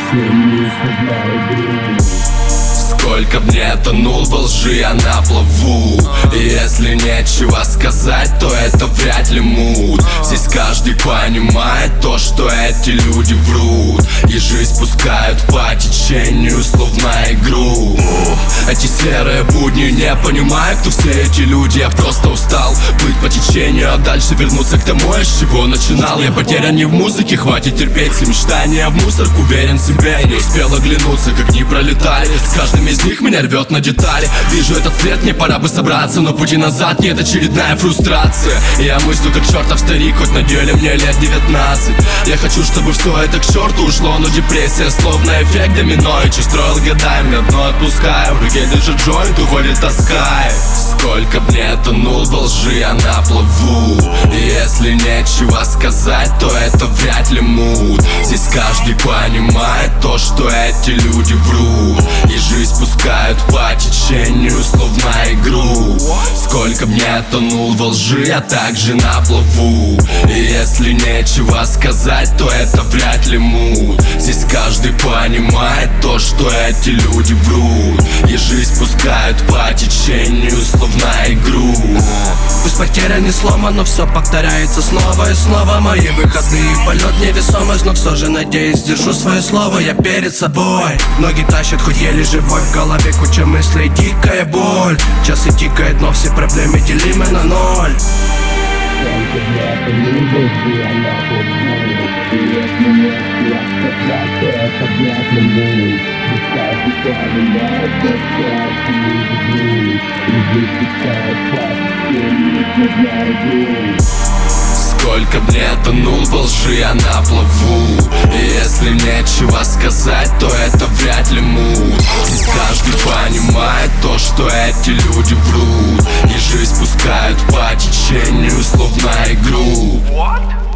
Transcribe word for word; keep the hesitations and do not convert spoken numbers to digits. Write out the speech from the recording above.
течению, словно игру. Сколько б не тонул во лжи, я на плаву. И если нечего сказать, то это вряд ли мут. Здесь каждый понимает то, что эти люди врут, и жизнь пускают по течению, словно игру. Эти серые будни, не понимаю, кто все эти люди. Я просто устал быть по течению, а дальше вернуться к тому, с чего начинал. Я потерян не в музыке, хватит терпеть все мечтания в мусорку, уверен в себе. Не успел оглянуться, как дни пролетали. С каждым из них меня рвет на детали. Вижу этот свет, мне пора бы собраться, но пути назад нет, очередная фрустрация. Я мыслю как чертов старик, хоть на деле мне лет девятнадцать. Я хочу, чтобы все это к черту ушло, но депрессия словно эффект домино. И че строил годами, одно отпускаю. В руке держит джойнт, уходит тоска. Сколько б не тонул во лжи, я на плаву. И если нечего сказать, то это вряд ли мут. Здесь каждый понимает то, что эти люди врут, и жизнь пускают по течению, словно игру. Сколько б не тонул во лжи, я также на плаву. И если нечего сказать, то это вряд ли мут. Здесь каждый понимает то, что эти люди врут, и жизнь пускают по течению, словно игру. Пусть потерян и сломан, но все повторяется снова и снова. Мои выходные, полет, невесомость, но все же надеюсь, держу свое слово, я перед собой. Ноги тащат, хоть еле живой, в голове куча мыслей, дикая боль. Часы тикает, но все проблемы делимы на ноль. Сколько б не тонул во лжи, я на плаву. И если нечего сказать, то это вряд ли мут. Здесь каждый понимает то, что эти люди врут, и жизнь пускают по течению, словно игру. Сколько б не тонул во лжи, я на плаву. И если нечего сказать, то это вряд ли мут. Здесь каждый понимает то, что эти люди врут, и жизнь пускают по течению, словно игру. What?